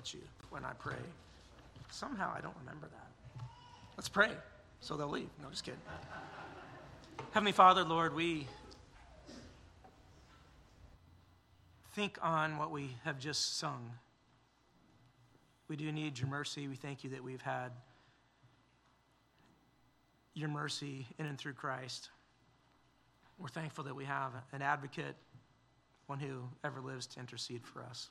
at you when I pray. Somehow I don't remember that. Let's pray so they'll leave. No, just kidding. Heavenly Father, Lord, we think on what we have just sung. We do need your mercy. We thank you that we've had your mercy in and through Christ. We're thankful that we have an advocate, one who ever lives to intercede for us.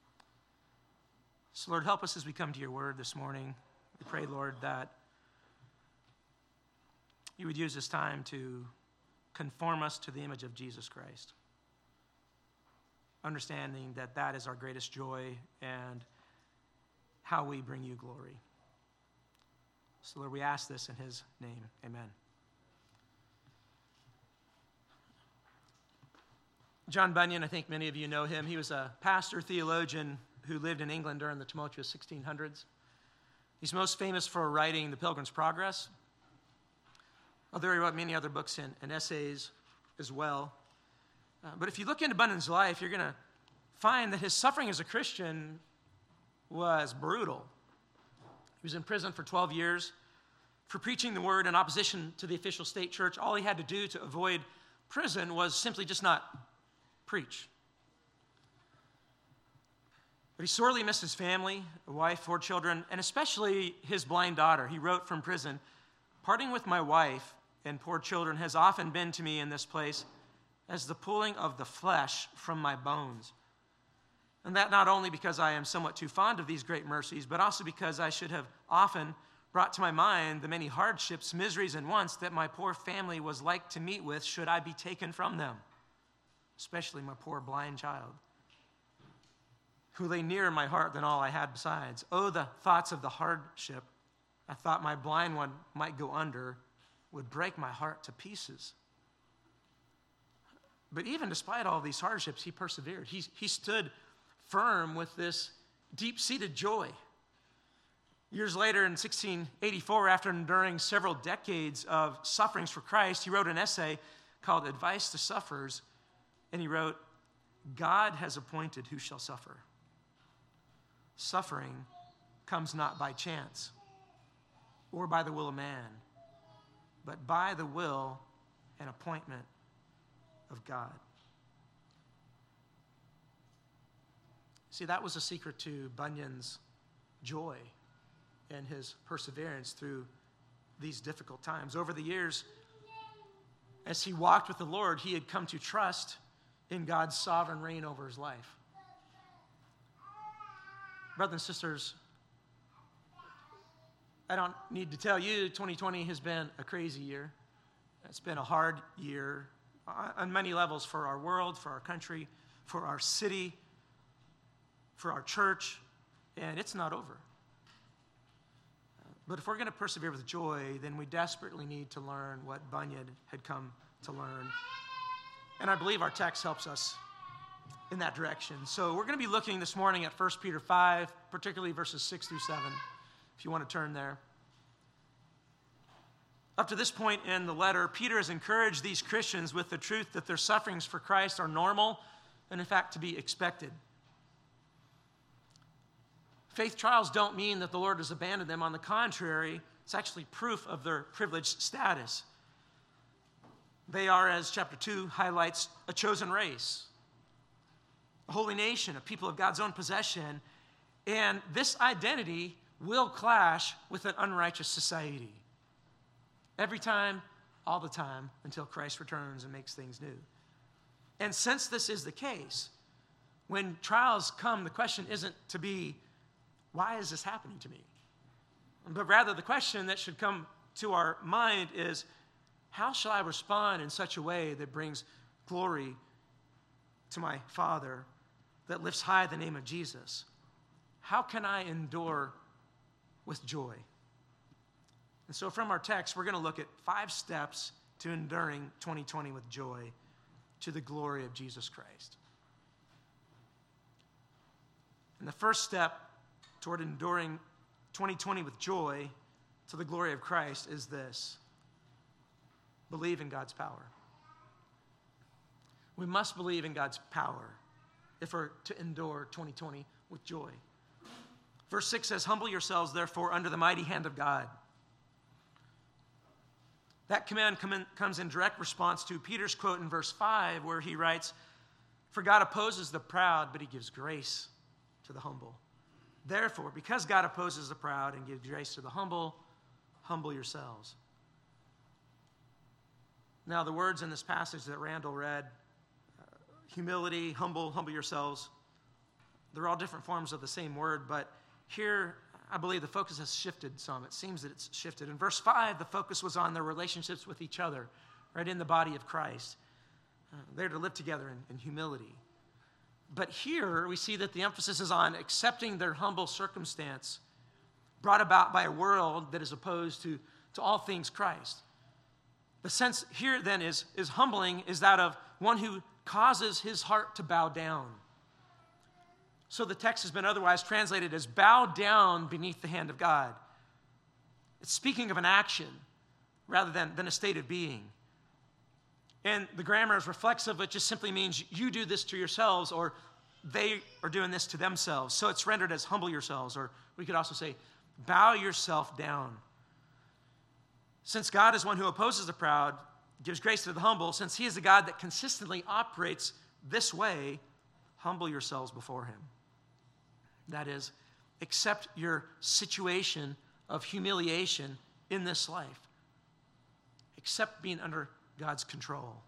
So, Lord, help us as we come to your word this morning. We pray, Lord, that you would use this time to conform us to the image of Jesus Christ, understanding that that is our greatest joy and how we bring you glory. So, Lord, we ask this in his name. Amen. John Bunyan, I think many of you know him. He was a pastor, theologian who lived in England during the tumultuous 1600s. He's most famous for writing The Pilgrim's Progress, although he wrote many other books and essays as well. But if you look into Bunyan's life, you're going to find that his suffering as a Christian was brutal. He was in prison for 12 years for preaching the word in opposition to the official state church. All he had to do to avoid prison was simply just not preach. But he sorely missed his family, a wife, 4 children, and especially his blind daughter. He wrote from prison, "Parting with my wife and poor children has often been to me in this place as the pulling of the flesh from my bones. And that not only because I am somewhat too fond of these great mercies, but also because I should have often brought to my mind the many hardships, miseries, and wants that my poor family was like to meet with should I be taken from them, especially my poor blind child, who lay nearer my heart than all I had besides. Oh, the thoughts of the hardship I thought my blind one might go under would break my heart to pieces. But even despite all these hardships, he persevered. He stood firm with this deep-seated joy. Years later, in 1684, after enduring several decades of sufferings for Christ, he wrote an essay called Advice to Sufferers, and he wrote, "God has appointed who shall suffer. Suffering comes not by chance or by the will of man, but by the will and appointment of God." See, that was a secret to Bunyan's joy and his perseverance through these difficult times. Over the years, as he walked with the Lord, he had come to trust in God's sovereign reign over his life. Brothers and sisters, I don't need to tell you, 2020 has been a crazy year. It's been a hard year on many levels for our world, for our country, for our city, for our church, and it's not over. But if we're going to persevere with joy, then we desperately need to learn what Bunyan had come to learn. And I believe our text helps us in that direction. So we're going to be looking this morning at 1 Peter 5, particularly verses 6 through 7, if you want to turn there. Up to this point in the letter, Peter has encouraged these Christians with the truth that their sufferings for Christ are normal and, in fact, to be expected. Faith trials don't mean that the Lord has abandoned them. On the contrary, it's actually proof of their privileged status. They are, as chapter 2 highlights, a chosen race, a holy nation, a people of God's own possession, and this identity will clash with an unrighteous society. Every time, all the time, until Christ returns and makes things new. And since this is the case, when trials come, the question isn't to be, why is this happening to me? But rather, the question that should come to our mind is, how shall I respond in such a way that brings glory to my Father, that lifts high the name of Jesus? How can I endure with joy? And so from our text, we're going to look at 5 steps to enduring 2020 with joy to the glory of Jesus Christ. And the first step toward enduring 2020 with joy to the glory of Christ is this: believe in God's power. We must believe in God's power if we're to endure 2020 with joy. Verse 6 says, "Humble yourselves, therefore, under the mighty hand of God." That command comes in direct response to Peter's quote in verse 5, where he writes, "For God opposes the proud, but he gives grace to the humble. Therefore, because God opposes the proud and gives grace to the humble, humble yourselves." Now, the words in this passage that Randall read, humility, humble yourselves, they're all different forms of the same word, but here, I believe the focus has shifted some. It seems that it's shifted. In verse 5, the focus was on their relationships with each other, right, in the body of Christ. They're to live together in humility. But here, we see that the emphasis is on accepting their humble circumstance brought about by a world that is opposed to all things Christ. The sense here then is humbling is that of one who causes his heart to bow down. So the text has been otherwise translated as bow down beneath the hand of God. It's speaking of an action rather than a state of being. And the grammar is reflexive. It just simply means you do this to yourselves, or they are doing this to themselves. So it's rendered as humble yourselves, or we could also say bow yourself down. Since God is one who opposes the proud, gives grace to the humble, since he is the God that consistently operates this way, humble yourselves before him. That is, accept your situation of humiliation in this life. Accept being under God's control.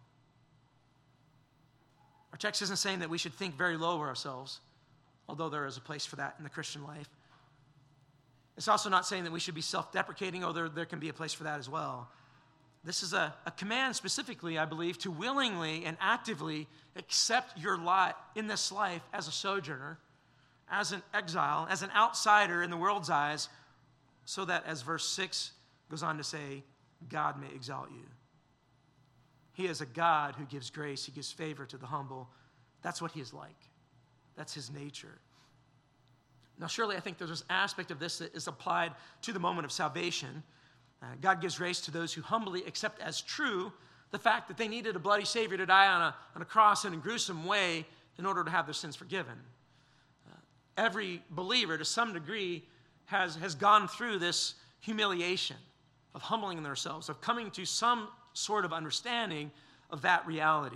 Our text isn't saying that we should think very low of ourselves, although there is a place for that in the Christian life. It's also not saying that we should be self-deprecating, although there can be a place for that as well. This is a command specifically, I believe, to willingly and actively accept your lot in this life as a sojourner, as an exile, as an outsider in the world's eyes, so that, as verse 6 goes on to say, God may exalt you. He is a God who gives grace. He gives favor to the humble. That's what he is like. That's his nature. Now, surely I think there's this aspect of this that is applied to the moment of salvation. God gives grace to those who humbly accept as true the fact that they needed a bloody Savior to die on a cross in a gruesome way in order to have their sins forgiven. Every believer, to some degree, has gone through this humiliation of humbling themselves, of coming to some sort of understanding of that reality.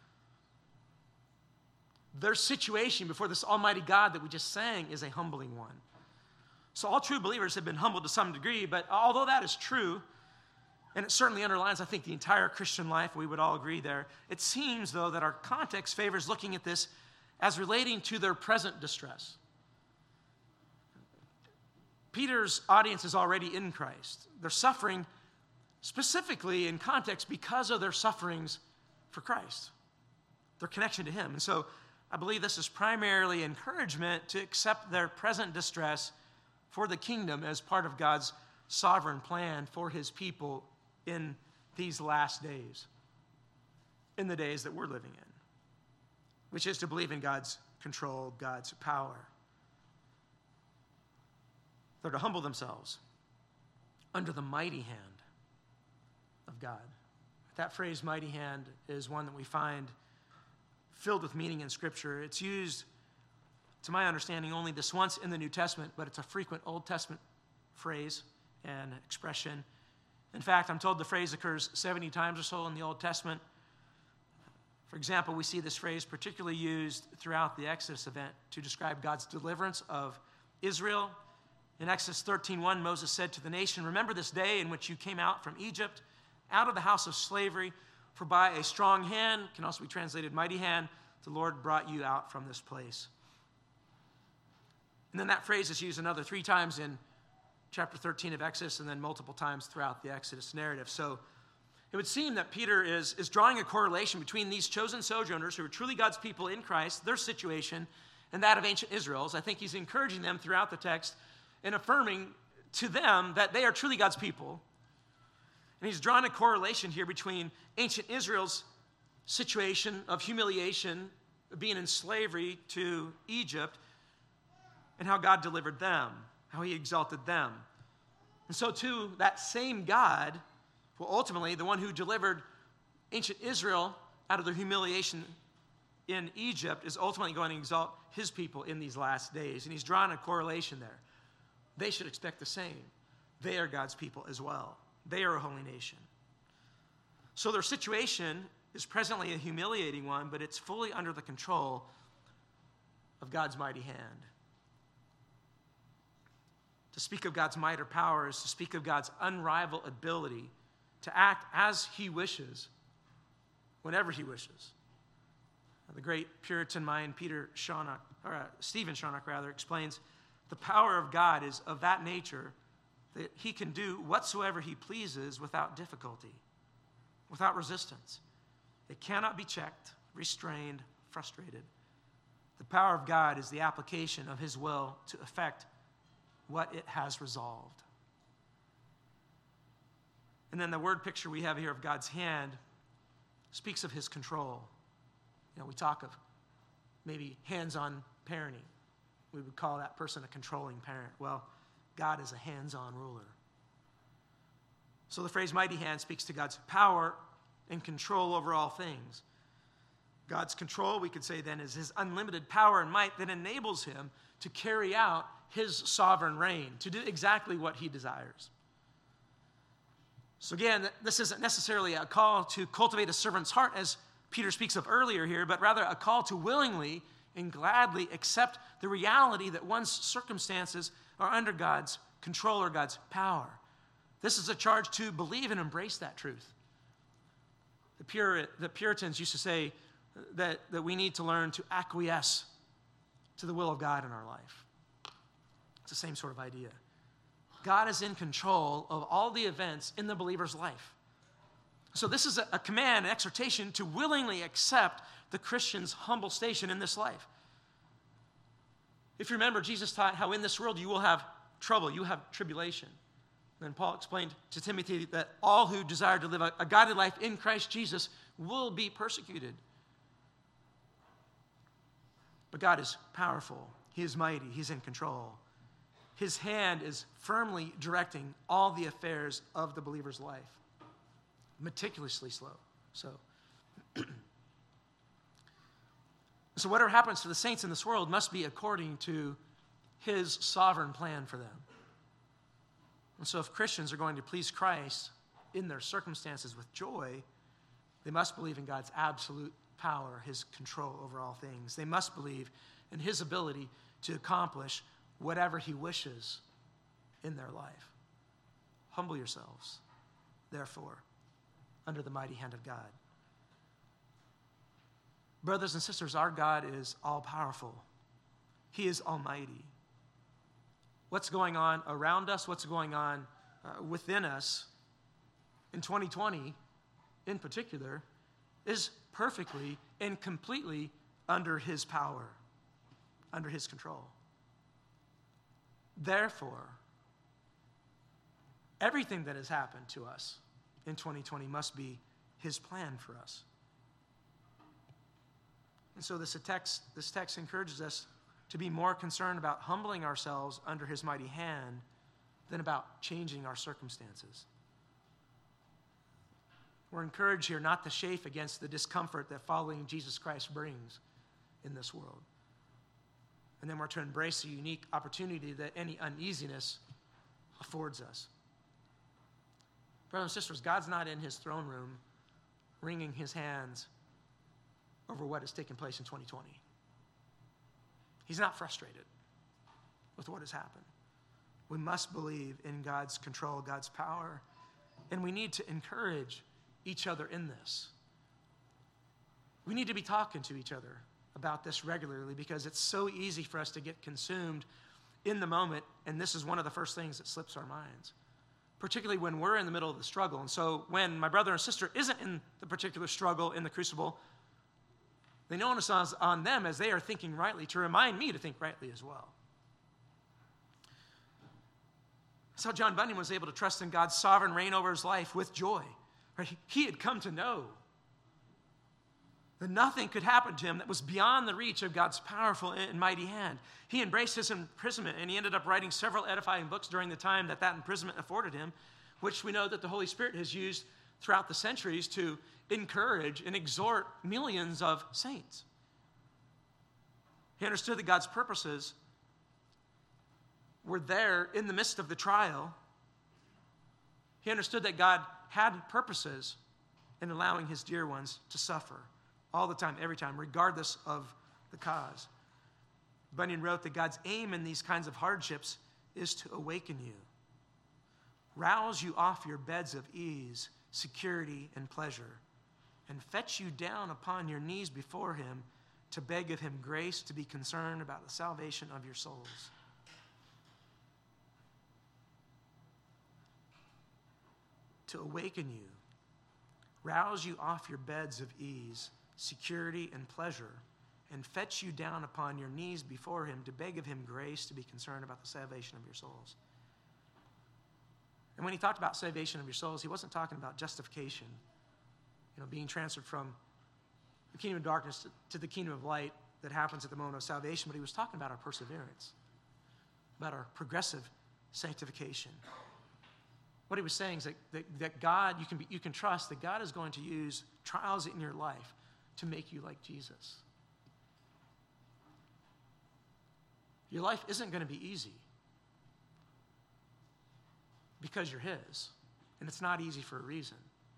Their situation before this almighty God that we just sang is a humbling one. So all true believers have been humbled to some degree, but although that is true, and it certainly underlines, I think, the entire Christian life, we would all agree there, it seems, though, that our context favors looking at this as relating to their present distress. Peter's audience is already in Christ. They're suffering specifically in context because of their sufferings for Christ, their connection to him. And so I believe this is primarily encouragement to accept their present distress for the kingdom as part of God's sovereign plan for his people in these last days, in the days that we're living in, which is to believe in God's control, God's power. They're to humble themselves under the mighty hand of God. That phrase, mighty hand, is one that we find filled with meaning in Scripture. It's used, to my understanding, only this once in the New Testament, but it's a frequent Old Testament phrase and expression. In fact, I'm told the phrase occurs 70 times or so in the Old Testament. For example, we see this phrase particularly used throughout the Exodus event to describe God's deliverance of Israel. In Exodus 13:1, Moses said to the nation, "Remember this day in which you came out from Egypt, out of the house of slavery, for by a strong hand," can also be translated mighty hand, "the Lord brought you out from this place." And then that phrase is used another 3 times in chapter 13 of Exodus, and then multiple times throughout the Exodus narrative. So it would seem that Peter is drawing a correlation between these chosen sojourners who are truly God's people in Christ, their situation, and that of ancient Israel's. I think he's encouraging them throughout the text and affirming to them that they are truly God's people. And he's drawn a correlation here between ancient Israel's situation of humiliation, being in slavery to Egypt, and how God delivered them, how he exalted them. And so too, that same God, well, ultimately, the one who delivered ancient Israel out of their humiliation in Egypt, is ultimately going to exalt his people in these last days. And he's drawn a correlation there. they should expect the same. They are God's people as well. They are a holy nation. So their situation is presently a humiliating one, but it's fully under the control of God's mighty hand. To speak of God's might or power is to speak of God's unrivaled ability to act as he wishes, whenever he wishes. The great Puritan mind, Stephen Charnock, explains the power of God is of that nature that he can do whatsoever he pleases without difficulty, without resistance. It cannot be checked, restrained, frustrated. The power of God is the application of his will to effect what it has resolved. And then the word picture we have here of God's hand speaks of his control. We talk of maybe hands-on parenting. We would call that person a controlling parent. Well, God is a hands-on ruler. So the phrase mighty hand speaks to God's power and control over all things. God's control, we could say then, is his unlimited power and might that enables him to carry out his sovereign reign, to do exactly what he desires. So again, this isn't necessarily a call to cultivate a servant's heart, as Peter speaks of earlier here, but rather a call to willingly and gladly accept the reality that one's circumstances are under God's control or God's power. This is a charge to believe and embrace that truth. The Puritans used to say that we need to learn to acquiesce to the will of God in our life. It's the same sort of idea. God is in control of all the events in the believer's life. So this is a command, an exhortation to willingly accept the Christian's humble station in this life. If you remember, Jesus taught how in this world you will have trouble, you have tribulation. Then Paul explained to Timothy that all who desire to live a godly life in Christ Jesus will be persecuted. But God is powerful. He is mighty. He's in control. His hand is firmly directing all the affairs of the believer's life. Meticulously slow. So whatever happens to the saints in this world must be according to his sovereign plan for them. And so if Christians are going to please Christ in their circumstances with joy, they must believe in God's absolute power, his control over all things. They must believe in his ability to accomplish whatever he wishes in their life. Humble yourselves, therefore, under the mighty hand of God. Brothers and sisters, our God is all-powerful. He is almighty. What's going on around us, what's going on within us in 2020 in particular, is perfectly and completely under his power, under his control. Therefore, everything that has happened to us in 2020 must be his plan for us. And so this text encourages us to be more concerned about humbling ourselves under his mighty hand than about changing our circumstances. We're encouraged here not to chafe against the discomfort that following Jesus Christ brings in this world. And then we're to embrace the unique opportunity that any uneasiness affords us. Brothers and sisters, God's not in his throne room wringing his hands over what has taken place in 2020. He's not frustrated with what has happened. We must believe in God's control, God's power, and we need to encourage each other in this. We need to be talking to each other about this regularly because it's so easy for us to get consumed in the moment, and this is one of the first things that slips our minds, particularly when we're in the middle of the struggle. And so when my brother and sister isn't in the particular struggle in the crucible, the onus is on them as they are thinking rightly to remind me to think rightly as well. That's how John Bunyan was able to trust in God's sovereign reign over his life with joy. Right? He had come to know that nothing could happen to him that was beyond the reach of God's powerful and mighty hand. He embraced his imprisonment, and he ended up writing several edifying books during the time that imprisonment afforded him, which we know that the Holy Spirit has used throughout the centuries to encourage and exhort millions of saints. He understood that God's purposes were there in the midst of the trial. He understood that God had purposes in allowing his dear ones to suffer all the time, every time, regardless of the cause. Bunyan wrote that God's aim in these kinds of hardships is to awaken you, rouse you off your beds of ease, security, and pleasure, and fetch you down upon your knees before him to beg of him grace to be concerned about the salvation of your souls. To awaken you, rouse you off your beds of ease, security, and pleasure, and fetch you down upon your knees before him to beg of him grace to be concerned about the salvation of your souls. And when he talked about salvation of your souls, he wasn't talking about justification, being transferred from the kingdom of darkness to the kingdom of light that happens at the moment of salvation, but he was talking about our perseverance, about our progressive sanctification. What he was saying is that God, you can trust that God is going to use trials in your life to make you like Jesus. Your life isn't going to be easy because you're his, and it's not easy for a reason.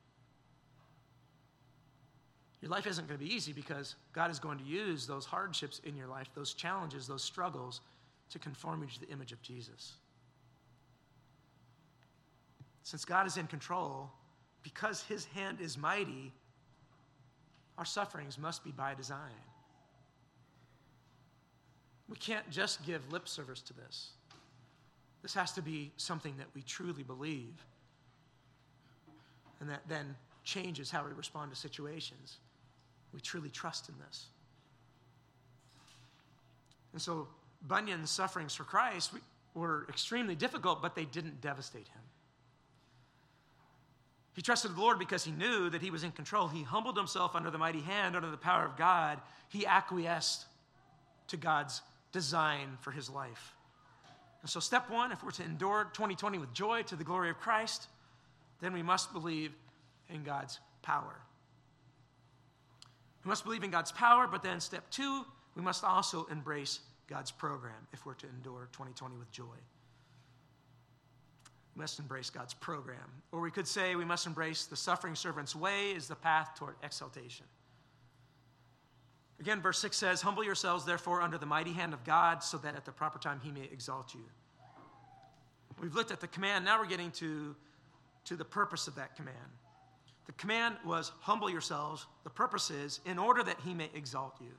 Your life isn't going to be easy because God is going to use those hardships in your life, those challenges, those struggles, to conform you to the image of Jesus. Since God is in control, because his hand is mighty, our sufferings must be by design. We can't just give lip service to this. This has to be something that we truly believe, and that then changes how we respond to situations. We truly trust in this. And so Bunyan's sufferings for Christ were extremely difficult, but they didn't devastate him. He trusted the Lord because he knew that he was in control. He humbled himself under the mighty hand, under the power of God. He acquiesced to God's design for his life. And so step one, if we're to endure 2020 with joy to the glory of Christ, then we must believe in God's power. We must believe in God's power, but then step two, we must also embrace God's program if we're to endure 2020 with joy. We must embrace God's program. Or we could say we must embrace the suffering servant's way is the path toward exaltation. Again, verse 6 says, "Humble yourselves, therefore, under the mighty hand of God, so that at the proper time he may exalt you." We've looked at the command. Now we're getting to the purpose of that command. The command was, humble yourselves. The purpose is, in order that he may exalt you.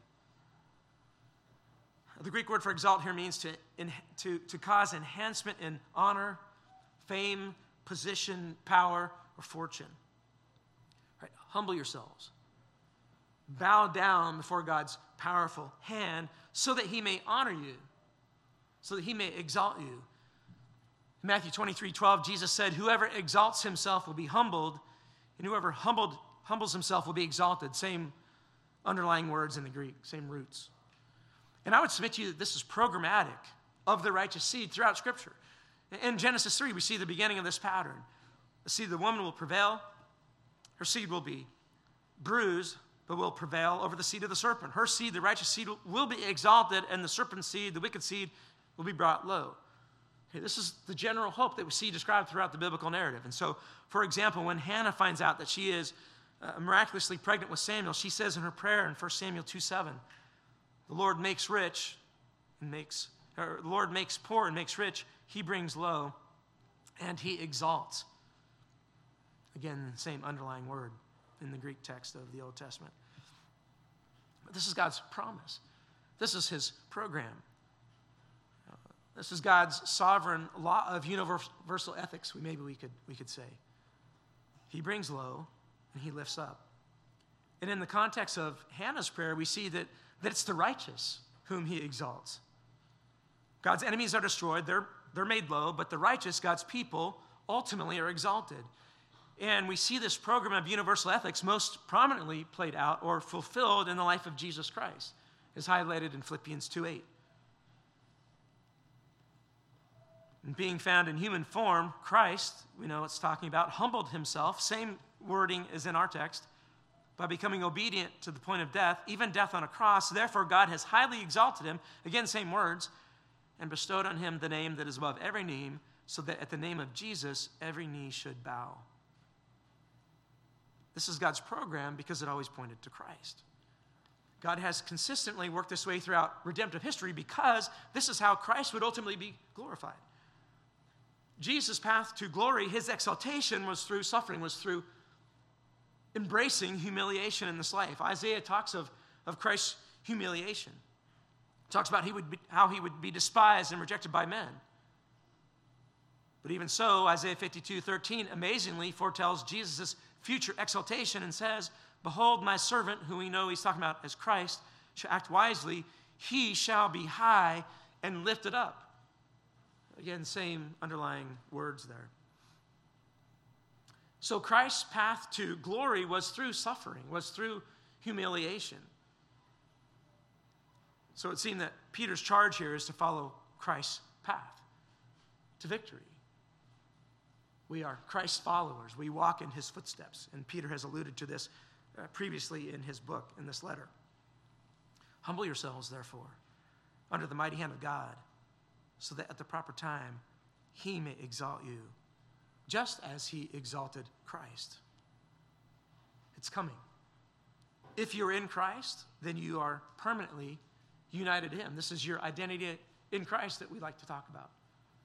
The Greek word for exalt here means to cause enhancement in honor, fame, position, power, or fortune. Right? Humble yourselves. Bow down before God's powerful hand so that he may honor you, so that he may exalt you. In Matthew 23:12, Jesus said, "Whoever exalts himself will be humbled, and whoever humbles himself will be exalted." Same underlying words in the Greek, same roots. And I would submit to you that this is programmatic of the righteous seed throughout Scripture. In Genesis 3, we see the beginning of this pattern. The seed of the woman will prevail. Her seed will be bruised, but will prevail over the seed of the serpent. Her seed, the righteous seed, will be exalted, and the serpent's seed, the wicked seed, will be brought low. Okay, this is the general hope that we see described throughout the biblical narrative. And so, for example, when Hannah finds out that she is miraculously pregnant with Samuel, she says in her prayer in 1 Samuel 2:7, "The Lord makes rich and the Lord makes poor and makes rich. He brings low and he exalts." Again, same underlying word in the Greek text of the Old Testament. But this is God's promise. This is his program. This is God's sovereign law of universal ethics, we could say. He brings low and he lifts up. And in the context of Hannah's prayer, we see that it's the righteous whom he exalts. God's enemies are destroyed, they're made low, but the righteous, God's people, ultimately are exalted. And we see this program of universal ethics most prominently played out or fulfilled in the life of Jesus Christ, as highlighted in Philippians 2:8. And being found in human form, Christ, we know it's talking about, humbled himself, same wording as in our text, by becoming obedient to the point of death, even death on a cross. Therefore, God has highly exalted him, again, same words, and bestowed on him the name that is above every name, so that at the name of Jesus, every knee should bow. This is God's program because it always pointed to Christ. God has consistently worked this way throughout redemptive history because this is how Christ would ultimately be glorified. Jesus' path to glory, his exaltation, was through suffering, was through embracing humiliation in this life. Isaiah talks of Christ's humiliation. Talks about how he would be despised and rejected by men. But even so, Isaiah 52:13 amazingly foretells Jesus' future exaltation and says, "Behold, my servant," who we know he's talking about as Christ, "shall act wisely. He shall be high and lifted up." Again, same underlying words there. So Christ's path to glory was through suffering, was through humiliation. So it seemed that Peter's charge here is to follow Christ's path to victory. We are Christ's followers. We walk in his footsteps. And Peter has alluded to this previously in his book, in this letter. Humble yourselves, therefore, under the mighty hand of God, so that at the proper time he may exalt you, just as he exalted Christ. It's coming. If you're in Christ, then you are permanently united to him. This is your identity in Christ that we like to talk about.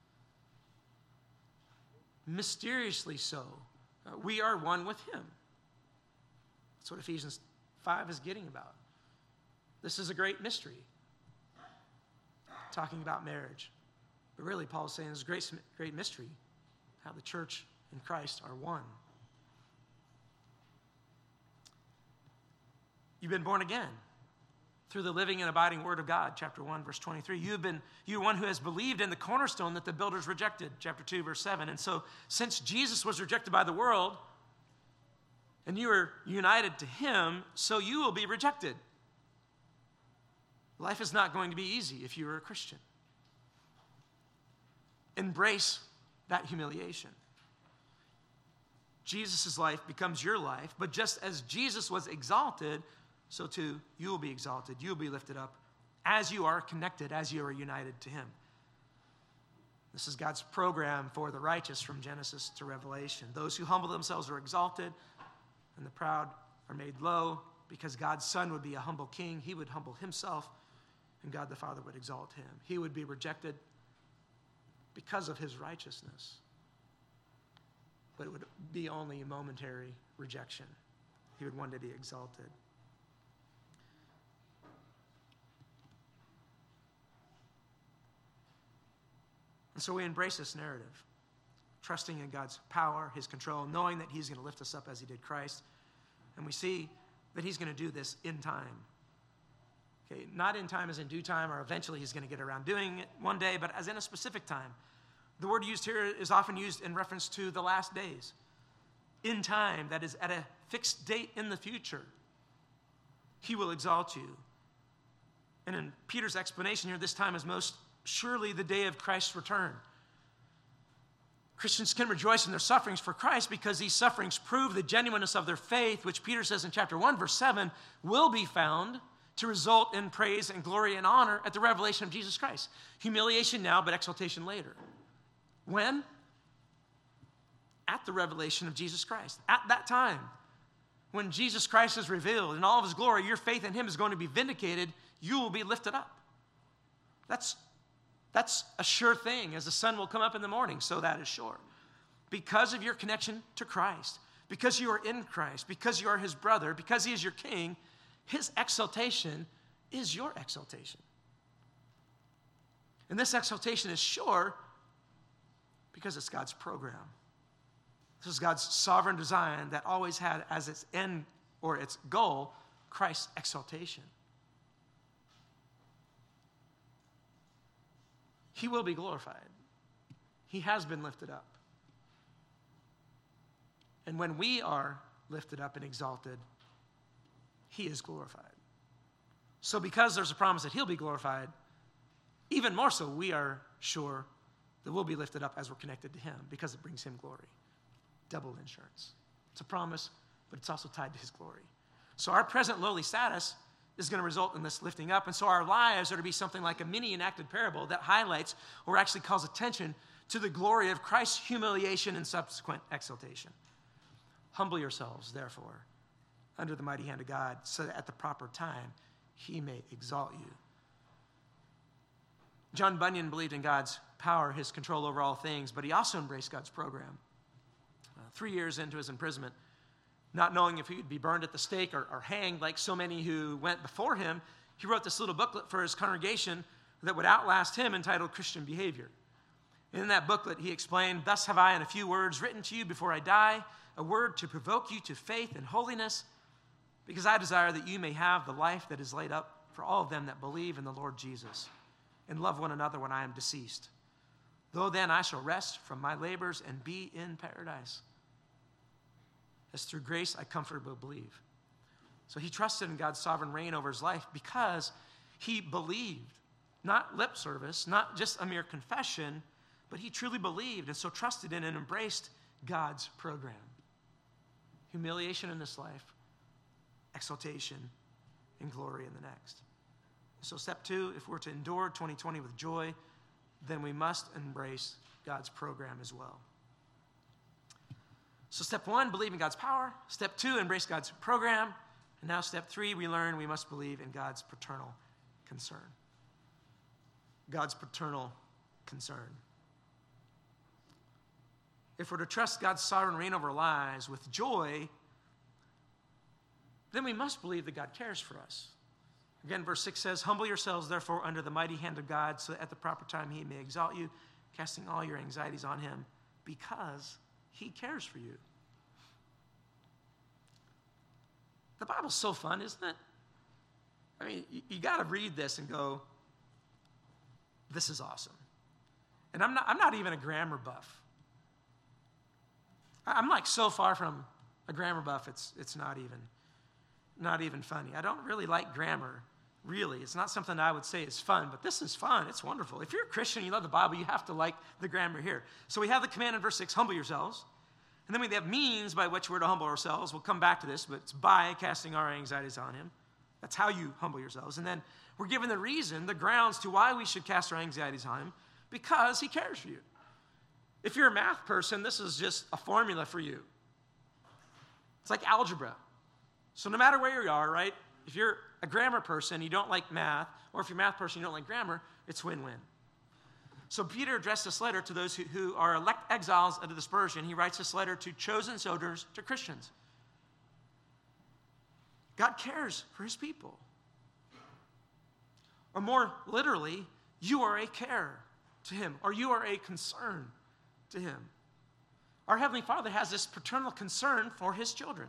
Mysteriously so, we are one with him. That's what Ephesians 5 is getting about. This is a great mystery, talking about marriage. But really, Paul is saying it's a great mystery, how the church and Christ are one. You've been born again through the living and abiding word of God, chapter 1, verse 23. You're one who has believed in the cornerstone that the builders rejected, chapter 2, verse 7. And so since Jesus was rejected by the world, and you are united to him, so you will be rejected. Life is not going to be easy if you are a Christian. Embrace that humiliation. Jesus' life becomes your life, but just as Jesus was exalted, so too you will be exalted, you will be lifted up as you are connected, as you are united to him. This is God's program for the righteous from Genesis to Revelation. Those who humble themselves are exalted, and the proud are made low, because God's Son would be a humble king. He would humble himself, and God the Father would exalt him. He would be rejected because of his righteousness, but it would be only a momentary rejection. He would one day be exalted. And so we embrace this narrative, trusting in God's power, his control, knowing that he's going to lift us up as he did Christ. And we see that he's going to do this in time. Okay, not in time as in due time, or eventually he's going to get around doing it one day, but as in a specific time. The word used here is often used in reference to the last days. In time, that is at a fixed date in the future, he will exalt you. And in Peter's explanation here, this time is most surely the day of Christ's return. Christians can rejoice in their sufferings for Christ because these sufferings prove the genuineness of their faith, which Peter says in chapter 1, verse 7, will be found to result in praise and glory and honor at the revelation of Jesus Christ. Humiliation now, but exaltation later. When? At the revelation of Jesus Christ. At that time, when Jesus Christ is revealed in all of his glory, your faith in him is going to be vindicated. You will be lifted up. That's a sure thing, as the sun will come up in the morning, so that is sure. Because of your connection to Christ, because you are in Christ, because you are his brother, because he is your king, his exaltation is your exaltation. And this exaltation is sure because it's God's program. This is God's sovereign design that always had as its end or its goal Christ's exaltation. He will be glorified. He has been lifted up. And when we are lifted up and exalted, he is glorified. So because there's a promise that he'll be glorified, even more so we are sure that we'll be lifted up as we're connected to him because it brings him glory. Double insurance. It's a promise, but it's also tied to his glory. So our present lowly status is going to result in this lifting up. And so our lives are to be something like a mini enacted parable that highlights or actually calls attention to the glory of Christ's humiliation and subsequent exaltation. Humble yourselves, therefore, under the mighty hand of God, so that at the proper time he may exalt you. John Bunyan believed in God's power, his control over all things, but he also embraced God's program. 3 years into his imprisonment, not knowing if he would be burned at the stake or hanged like so many who went before him, he wrote this little booklet for his congregation that would outlast him, entitled Christian Behavior. In that booklet, he explained, "Thus have I in a few words written to you before I die, a word to provoke you to faith and holiness, because I desire that you may have the life that is laid up for all of them that believe in the Lord Jesus, and love one another when I am deceased. Though then I shall rest from my labors and be in paradise, as through grace I comfortably believe." So he trusted in God's sovereign reign over his life because he believed, not lip service, not just a mere confession, but he truly believed and so trusted in and embraced God's program. Humiliation in this life, exaltation, and glory in the next. So step 2, if we're to endure 2020 with joy, then we must embrace God's program as well. So step 1, believe in God's power. Step 2, embrace God's program. And now step 3, we learn we must believe in God's paternal concern. God's paternal concern. If we're to trust God's sovereign reign over our lives with joy, then we must believe that God cares for us. Again, verse 6 says, "Humble yourselves, therefore, under the mighty hand of God, so that at the proper time he may exalt you, casting all your anxieties on him, because he cares for you." The Bible's so fun, isn't it? I mean, you got to read this and go, this is awesome. And I'm not even a grammar buff. I'm like so far from a grammar buff, it's not even funny. I don't really like grammar, really. It's not something I would say is fun, but this is fun. It's wonderful. If you're a Christian, you love the Bible, you have to like the grammar here. So we have the command in verse 6, humble yourselves. And then we have means by which we're to humble ourselves. We'll come back to this, but it's by casting our anxieties on him. That's how you humble yourselves. And then we're given the reason, the grounds to why we should cast our anxieties on him, because he cares for you. If you're a math person, this is just a formula for you. It's like algebra. So no matter where you are, right, if you're a grammar person, you don't like math, or if you're a math person, you don't like grammar, it's win-win. So Peter addressed this letter to those who are elect exiles under dispersion. He writes this letter to chosen sojourners, to Christians. God cares for his people. Or more literally, you are a care to him, or you are a concern to him. Our Heavenly Father has this paternal concern for his children.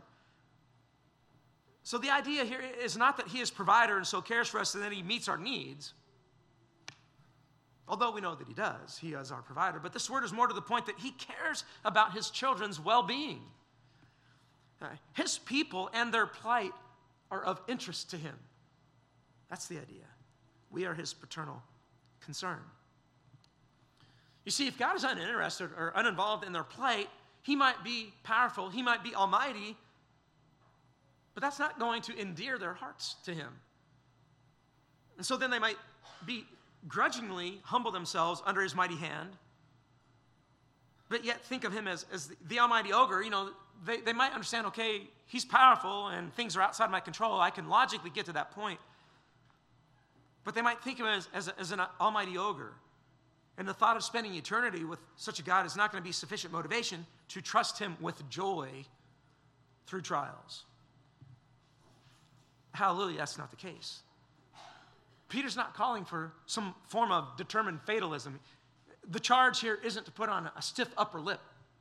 So the idea here is not that he is provider and so cares for us and that he meets our needs. Although we know that he does. He is our provider. But this word is more to the point that he cares about his children's well-being. His people and their plight are of interest to him. That's the idea. We are his paternal concern. You see, if God is uninterested or uninvolved in their plight, he might be powerful, he might be almighty, but that's not going to endear their hearts to him. And so then they might be grudgingly humble themselves under his mighty hand, but yet think of him as the almighty ogre. You know, they might understand, okay, he's powerful and things are outside my control. I can logically get to that point. But they might think of him as an almighty ogre. And the thought of spending eternity with such a God is not going to be sufficient motivation to trust him with joy through trials. Hallelujah, that's not the case. Peter's not calling for some form of determined fatalism. The charge here isn't to put on a stiff upper lip,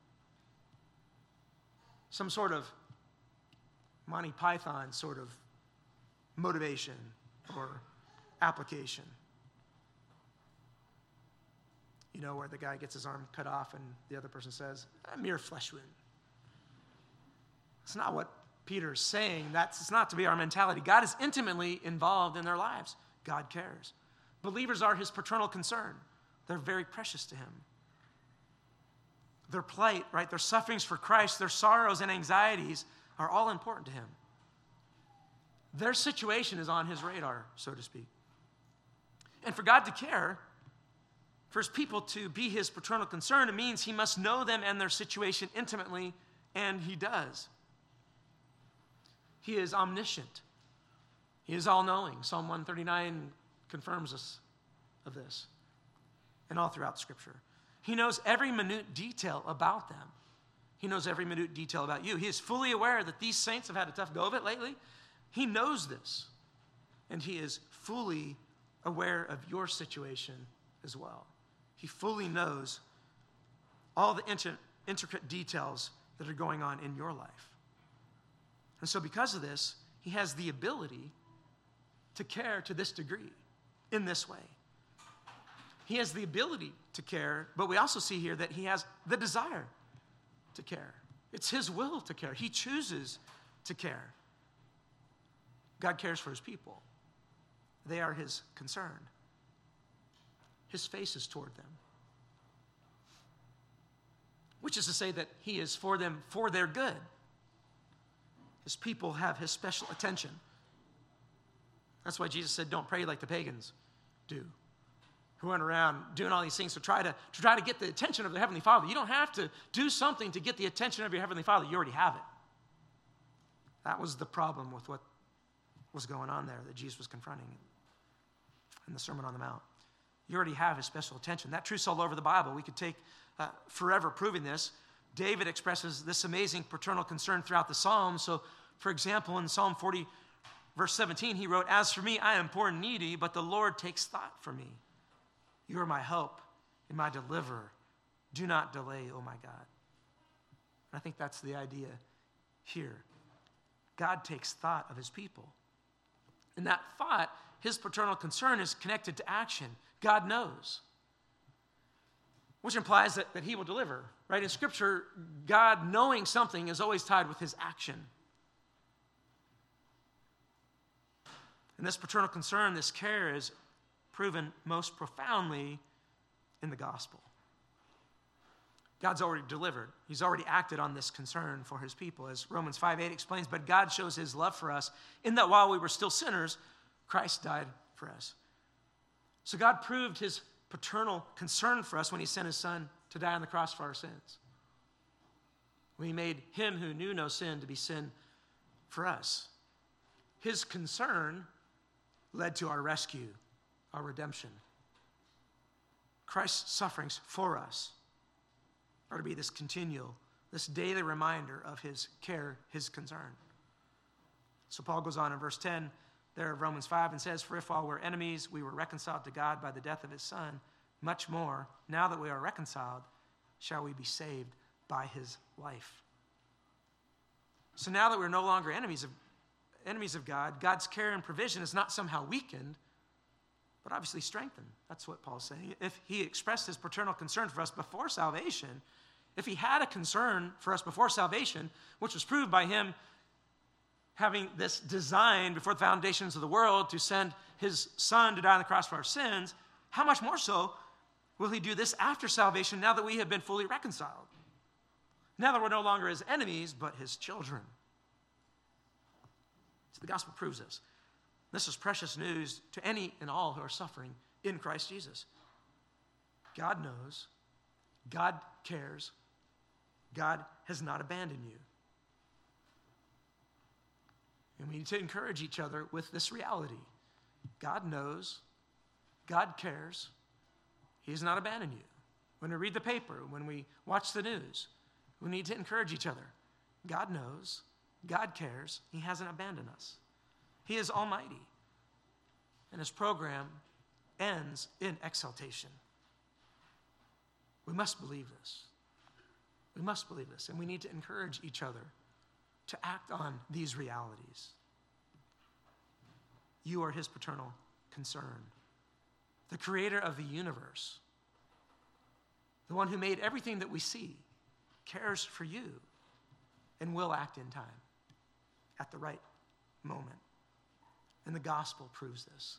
some sort of Monty Python sort of motivation or application. You know, where the guy gets his arm cut off and the other person says, a mere flesh wound. It's not what Peter's saying. It's not to be our mentality. God is intimately involved in their lives. God cares. Believers are his paternal concern. They're very precious to him. Their plight, right, their sufferings for Christ, their sorrows and anxieties are all important to him. Their situation is on his radar, so to speak. And for God to care, for his people to be his paternal concern, it means he must know them and their situation intimately, and he does. He is omniscient. He is all-knowing. Psalm 139 confirms us of this, and all throughout Scripture. He knows every minute detail about them. He knows every minute detail about you. He is fully aware that these saints have had a tough go of it lately. He knows this, and he is fully aware of your situation as well. He fully knows all the intricate details that are going on in your life. And so because of this, he has the ability to care to this degree, in this way. He has the ability to care, but we also see here that he has the desire to care. It's his will to care. He chooses to care. God cares for his people. They are his concern. His face is toward them. Which is to say that he is for them for their good. His people have his special attention. That's why Jesus said, don't pray like the pagans do, who went around doing all these things to try to get the attention of their Heavenly Father. You don't have to do something to get the attention of your Heavenly Father. You already have it. That was the problem with what was going on there that Jesus was confronting in the Sermon on the Mount. You already have his special attention. That truth's all over the Bible. We could take forever proving this. David expresses this amazing paternal concern throughout the Psalms. So, for example, in Psalm 40, verse 17, he wrote, "As for me, I am poor and needy, but the Lord takes thought for me. You are my help and my deliverer. Do not delay, O my God." And I think that's the idea here. God takes thought of his people. And that thought, his paternal concern, is connected to action. God knows. Which implies that he will deliver. Right? In Scripture, God knowing something is always tied with his action. And this paternal concern, this care, is proven most profoundly in the gospel. God's already delivered. He's already acted on this concern for his people. As Romans 5:8 explains, but God shows his love for us in that while we were still sinners, Christ died for us. So God proved his paternal concern for us when he sent his son to die on the cross for our sins. When he made him who knew no sin to be sin for us. His concern led to our rescue, our redemption. Christ's sufferings for us are to be this continual, this daily reminder of his care, his concern. So Paul goes on in verse 10 there of Romans 5 and says, "For if while we're enemies, we were reconciled to God by the death of his son, much more, now that we are reconciled, shall we be saved by his life." So now that we're no longer enemies of God, God's care and provision is not somehow weakened, but obviously strengthened. That's what Paul's saying. If he expressed his paternal concern for us before salvation, if he had a concern for us before salvation, which was proved by him having this design before the foundations of the world to send his son to die on the cross for our sins, how much more so will he do this after salvation now that we have been fully reconciled? Now that we're no longer his enemies, but his children. So the gospel proves this. This is precious news to any and all who are suffering in Christ Jesus. God knows. God cares. God has not abandoned you. And we need to encourage each other with this reality. God knows. God cares. He has not abandoned you. When we read the paper, when we watch the news, we need to encourage each other. God knows. God cares. He hasn't abandoned us. He is almighty. And his program ends in exaltation. We must believe this. We must believe this. And we need to encourage each other to act on these realities. You are his paternal concern. The creator of the universe, the one who made everything that we see, cares for you and will act in time at the right moment. And the gospel proves this.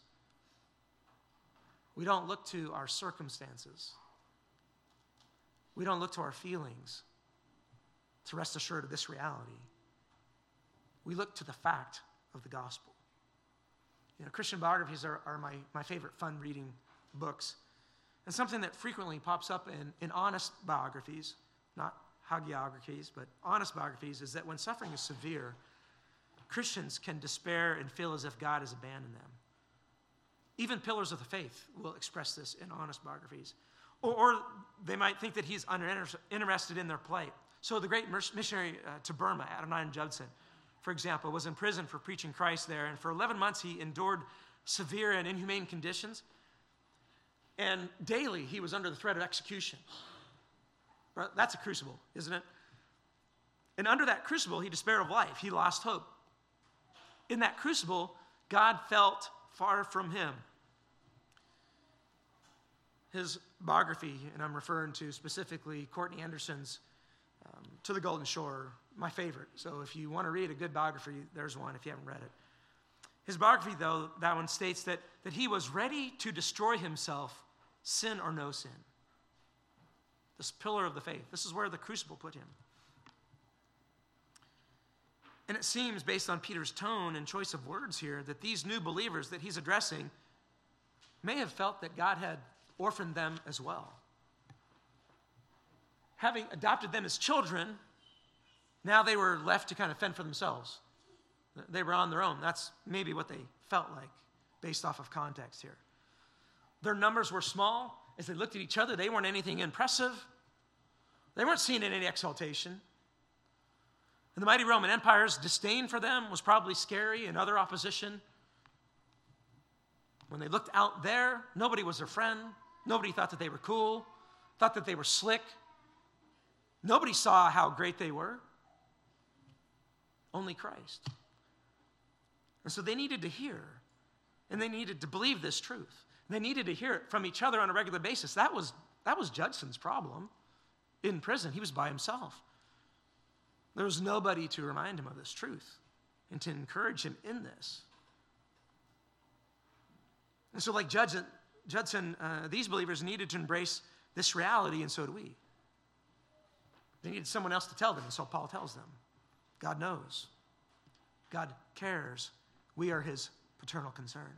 We don't look to our circumstances. We don't look to our feelings to rest assured of this reality. We look to the fact of the gospel. Christian biographies are my favorite fun reading books. And something that frequently pops up in honest biographies, not hagiographies, but honest biographies, is that when suffering is severe, Christians can despair and feel as if God has abandoned them. Even pillars of the faith will express this in honest biographies. Or they might think that he's uninterested in their plight. So the great missionary to Burma, Adoniram Judson, for example, was in prison for preaching Christ there, and for 11 months he endured severe and inhumane conditions, and daily he was under the threat of execution. That's a crucible, isn't it? And under that crucible, he despaired of life. He lost hope. In that crucible, God felt far from him. His biography, and I'm referring to specifically Courtney Anderson's To the Golden Shore, my favorite. So if you want to read a good biography, there's one if you haven't read it. His biography, though, that one states that he was ready to destroy himself, sin or no sin. This pillar of the faith. This is where the crucible put him. And it seems, based on Peter's tone and choice of words here, that these new believers that he's addressing may have felt that God had orphaned them as well. Having adopted them as children, now they were left to kind of fend for themselves. They were on their own. That's maybe what they felt like, based off of context here. Their numbers were small. As they looked at each other, they weren't anything impressive. They weren't seen in any exaltation. And the mighty Roman Empire's disdain for them was probably scary, and other opposition. When they looked out there, nobody was their friend. Nobody thought that they were cool, thought that they were slick. Nobody saw how great they were. Only Christ. And so they needed to hear, and they needed to believe this truth. They needed to hear it from each other on a regular basis. That was Judson's problem in prison. He was by himself. There was nobody to remind him of this truth and to encourage him in this. And so like Judson, these believers needed to embrace this reality, and so do we. They needed someone else to tell them, and so Paul tells them. God knows. God cares. We are his paternal concern.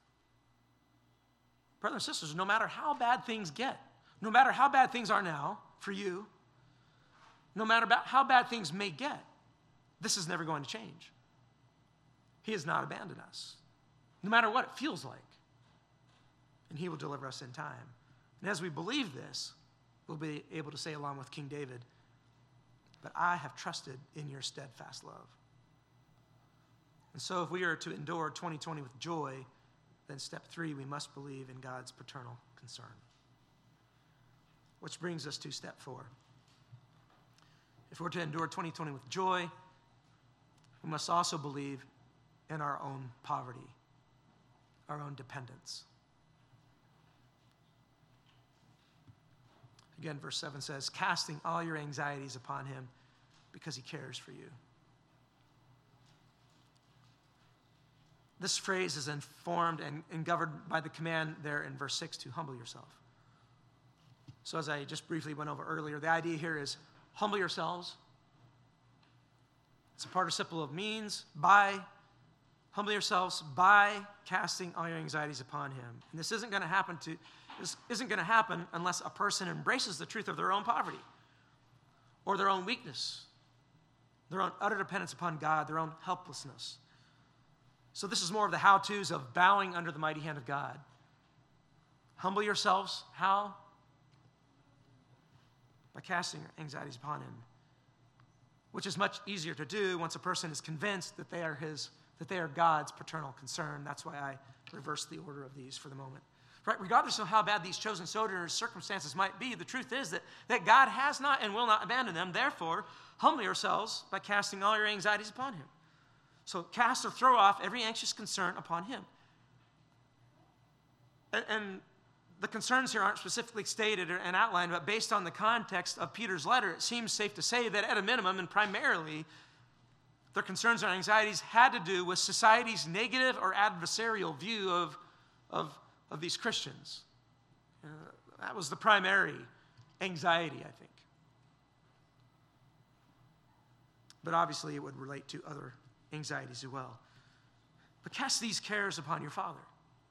Brothers and sisters, no matter how bad things get, no matter how bad things are now for you, no matter how bad things may get, this is never going to change. He has not abandoned us, no matter what it feels like. And he will deliver us in time. And as we believe this, we'll be able to say along with King David, "But I have trusted in your steadfast love." And so if we are to endure 2020 with joy, then step 3, we must believe in God's paternal concern. Which brings us to step 4. If we're to endure 2020 with joy, we must also believe in our own poverty, our own dependence. Again, verse 7 says, "Casting all your anxieties upon him because he cares for you." This phrase is informed and governed by the command there in verse 6 to humble yourself. So as I just briefly went over earlier, the idea here is humble yourselves. It's a participle of means, by. Humble yourselves by casting all your anxieties upon him. And this isn't going to happen unless a person embraces the truth of their own poverty or their own weakness, their own utter dependence upon God, their own helplessness. So this is more of the how-tos of bowing under the mighty hand of God. Humble yourselves. How? By casting your anxieties upon him, which is much easier to do once a person is convinced that they are God's paternal concern. That's why I reverse the order of these for the moment. Right? Regardless of how bad these chosen sojourners' circumstances might be, the truth is that God has not and will not abandon them. Therefore, humble yourselves by casting all your anxieties upon him. So cast or throw off every anxious concern upon him. And the concerns here aren't specifically stated and outlined, but based on the context of Peter's letter, it seems safe to say that at a minimum and primarily, their concerns or anxieties had to do with society's negative or adversarial view of these Christians. That was the primary anxiety, I think. But obviously it would relate to other anxieties as well. But cast these cares upon your Father.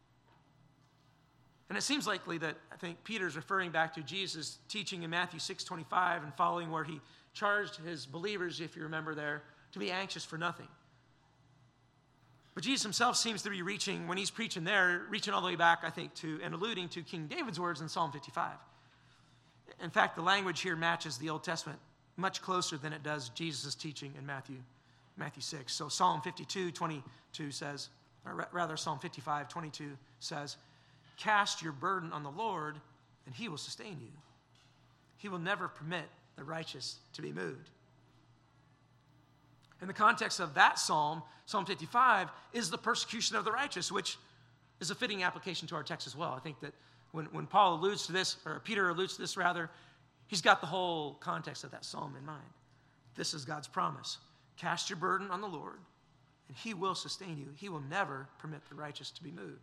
And it seems likely that I think Peter's referring back to Jesus' teaching in Matthew 6:25 and following, where he charged his believers, if you remember there, to be anxious for nothing. But Jesus himself seems to be reaching, when he's preaching there, reaching all the way back, I think, to and alluding to King David's words in Psalm 55. In fact, the language here matches the Old Testament much closer than it does Jesus' teaching in Matthew 6. So Psalm 52:22 says, or rather Psalm 55:22 says, cast your burden on the Lord, and he will sustain you. He will never permit the righteous to be moved. In the context of that psalm, Psalm 55 is the persecution of the righteous, which is a fitting application to our text as well. I think that when Paul alludes to this, or Peter alludes to this rather, he's got the whole context of that psalm in mind. This is God's promise. Cast your burden on the Lord, and he will sustain you. He will never permit the righteous to be moved.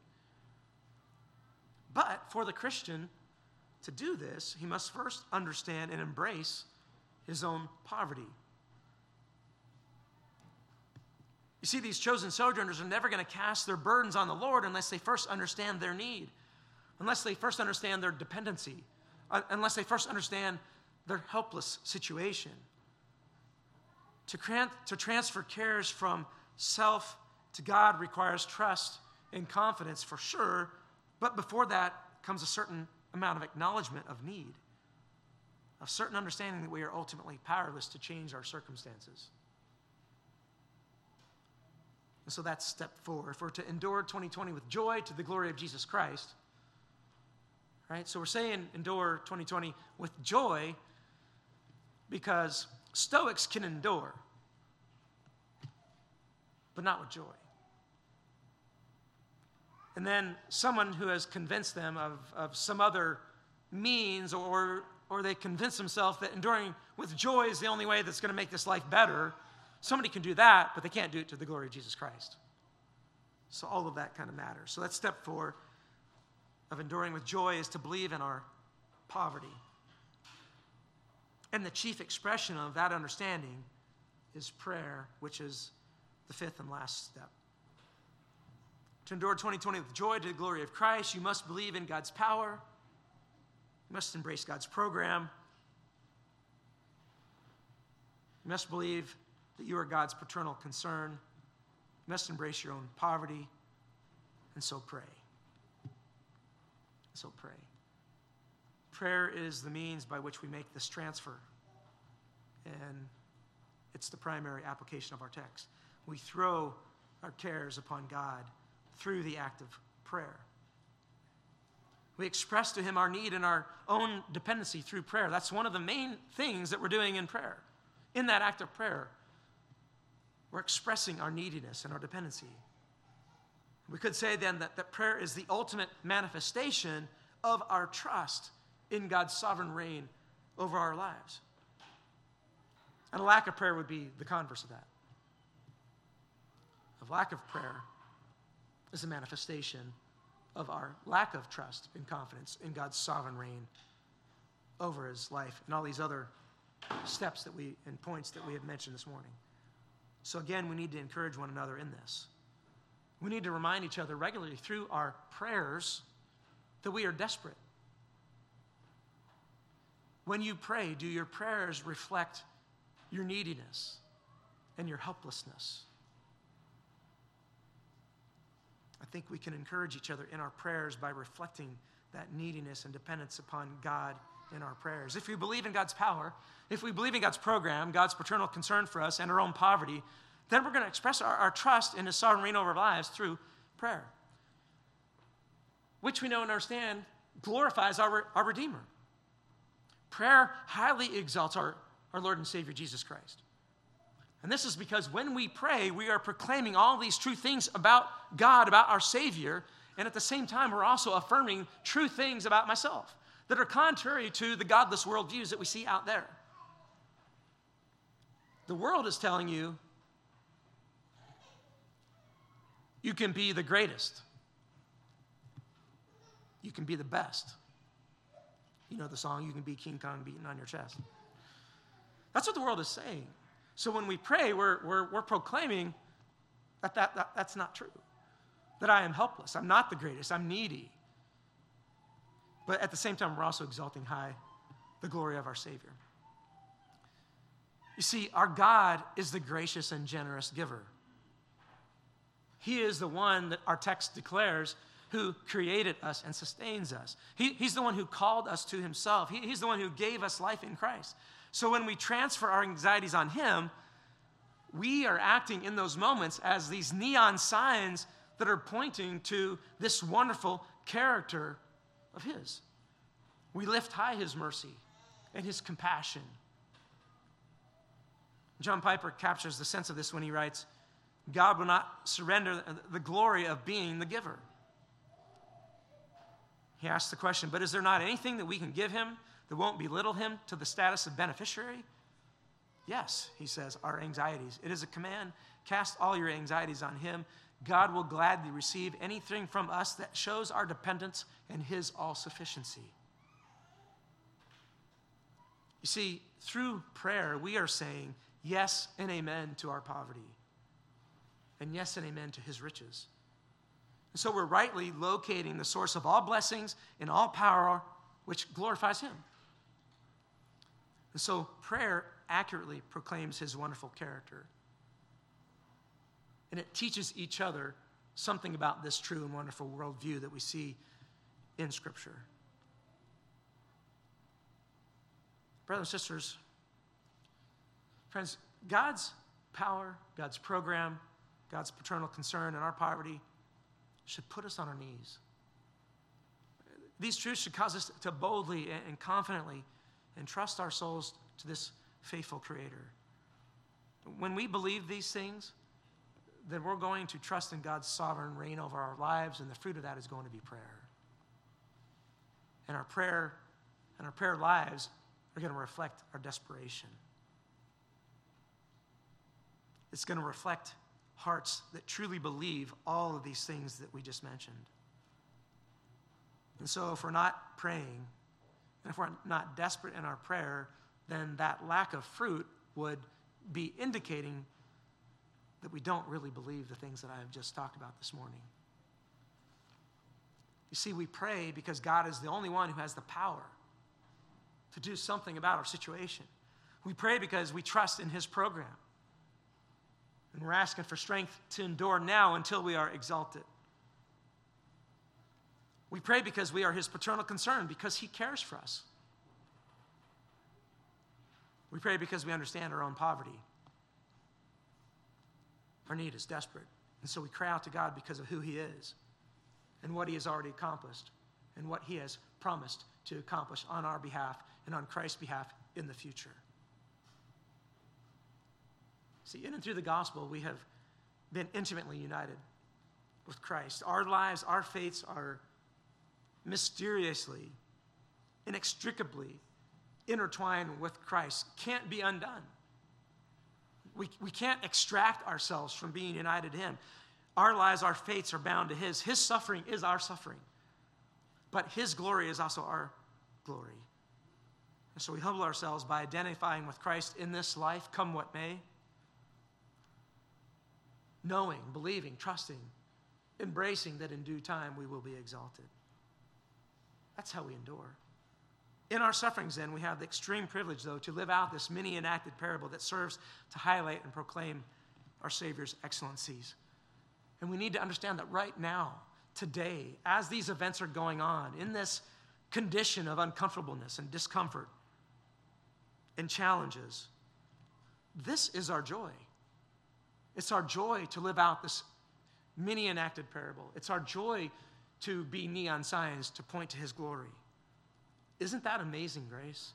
But for the Christian to do this, he must first understand and embrace his own poverty. You see, these chosen sojourners are never going to cast their burdens on the Lord unless they first understand their need, unless they first understand their dependency, unless they first understand their helpless situation. To transfer cares from self to God requires trust and confidence for sure, but before that comes a certain amount of acknowledgement of need, of certain understanding that we are ultimately powerless to change our circumstances. And so that's step 4. If we're to endure 2020 with joy to the glory of Jesus Christ, right? So we're saying endure 2020 with joy because Stoics can endure, but not with joy. And then someone who has convinced them of some other means, or they convince themselves that enduring with joy is the only way that's going to make this life better, somebody can do that, but they can't do it to the glory of Jesus Christ. So all of that kind of matters. So that's step 4 of enduring with joy, is to believe in our poverty. And the chief expression of that understanding is prayer, which is the 5th and last step. To endure 2020 with joy to the glory of Christ, you must believe in God's power. You must embrace God's program. You must believe that you are God's paternal concern. You must embrace your own poverty, and so pray. So pray. Prayer is the means by which we make this transfer, and it's the primary application of our text. We throw our cares upon God through the act of prayer. We express to him our need and our own dependency through prayer. That's one of the main things that we're doing in prayer. In that act of prayer, we're expressing our neediness and our dependency. We could say then that prayer is the ultimate manifestation of our trust in God's sovereign reign over our lives. And a lack of prayer would be the converse of that. A lack of prayer is a manifestation of our lack of trust and confidence in God's sovereign reign over his life and all these other steps and points that we have mentioned this morning. So again, we need to encourage one another in this. We need to remind each other regularly through our prayers that we are desperate. When you pray, do your prayers reflect your neediness and your helplessness? I think we can encourage each other in our prayers by reflecting that neediness and dependence upon God in our prayers. If we believe in God's power, if we believe in God's program, God's paternal concern for us and our own poverty, then we're going to express our trust in his sovereign reign over our lives through prayer, which we know and understand glorifies our Redeemer. Prayer highly exalts our Lord and Savior, Jesus Christ. And this is because when we pray, we are proclaiming all these true things about God, about our Savior, and at the same time, we're also affirming true things about myself that are contrary to the godless worldviews that we see out there. The world is telling you, you can be the greatest. You can be the best. You know the song, you can be King Kong beating on your chest. That's what the world is saying. So when we pray, we're proclaiming that that's not true. that I am helpless. I'm not the greatest. I'm needy. But at the same time, we're also exalting high the glory of our Savior. You see, our God is the gracious and generous giver. He is the one that our text declares who created us and sustains us. He's the one who called us to himself. He's the one who gave us life in Christ. So when we transfer our anxieties on him, we are acting in those moments as these neon signs that are pointing to this wonderful character of his. We lift high his mercy and his compassion. John Piper captures the sense of this when he writes, God will not surrender the glory of being the giver. He asks the question, but is there not anything that we can give him that won't belittle him to the status of beneficiary? Yes, he says, our anxieties. It is a command. Cast all your anxieties on him. God will gladly receive anything from us that shows our dependence and his all-sufficiency. You see, through prayer, we are saying yes and amen to our poverty, and yes and amen to his riches. And so we're rightly locating the source of all blessings and all power, which glorifies him. And so prayer accurately proclaims his wonderful character. And it teaches each other something about this true and wonderful worldview that we see in Scripture. Brothers and sisters, friends, God's power, God's program, God's paternal concern and our poverty should put us on our knees. These truths should cause us to boldly and confidently entrust our souls to this faithful Creator. When we believe these things, then we're going to trust in God's sovereign reign over our lives, and the fruit of that is going to be prayer. And our prayer lives are going to reflect our desperation. It's going to reflect hearts that truly believe all of these things that we just mentioned. And so if we're not praying, and if we're not desperate in our prayer, then that lack of fruit would be indicating that we don't really believe the things that I have just talked about this morning. You see, we pray because God is the only one who has the power to do something about our situation. We pray because we trust in his program. And we're asking for strength to endure now until we are exalted. We pray because we are his paternal concern, because he cares for us. We pray because we understand our own poverty. Our need is desperate. And so we cry out to God because of who he is and what he has already accomplished and what he has promised to accomplish on our behalf and on Christ's behalf in the future. See, in and through the gospel, we have been intimately united with Christ. Our lives, our fates are mysteriously, inextricably intertwined with Christ, can't be undone. We can't extract ourselves from being united to him. Our lives, our fates are bound to his. His suffering is our suffering. But his glory is also our glory. And so we humble ourselves by identifying with Christ in this life, come what may. Knowing, believing, trusting, embracing that in due time we will be exalted. That's how we endure. In our sufferings, then, we have the extreme privilege, though, to live out this many-enacted parable that serves to highlight and proclaim our Savior's excellencies. And we need to understand that right now, today, as these events are going on, in this condition of uncomfortableness and discomfort and challenges, this is our joy. It's our joy to live out this many-enacted parable. It's our joy to be neon signs to point to his glory. Isn't that amazing grace?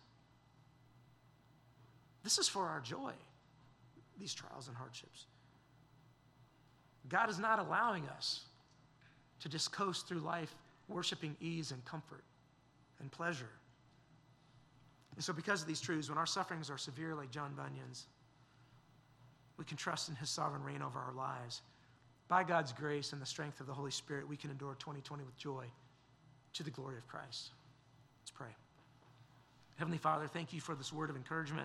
This is for our joy, these trials and hardships. God is not allowing us to just coast through life worshiping ease and comfort and pleasure. And so because of these truths, when our sufferings are severe like John Bunyan's, we can trust in his sovereign reign over our lives. By God's grace and the strength of the Holy Spirit, we can endure 2020 with joy to the glory of Christ. Let's pray. Heavenly Father, thank you for this word of encouragement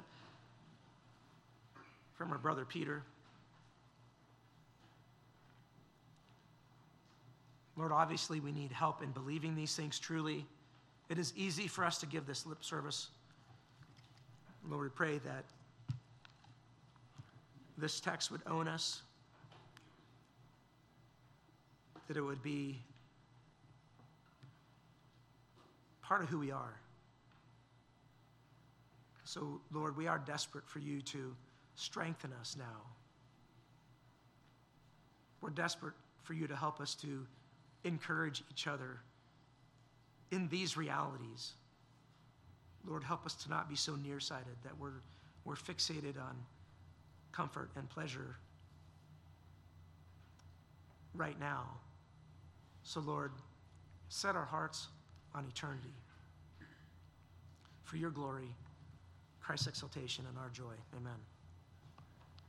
from our brother Peter. Lord, obviously we need help in believing these things truly. It is easy for us to give this lip service. Lord, we pray that this text would own us, that it would be part of who we are. So, Lord, we are desperate for you to strengthen us now. We're desperate for you to help us to encourage each other in these realities. Lord, help us to not be so nearsighted that we're fixated on comfort and pleasure right now. So, Lord, set our hearts on eternity for your glory, Christ's exaltation, and our joy. Amen.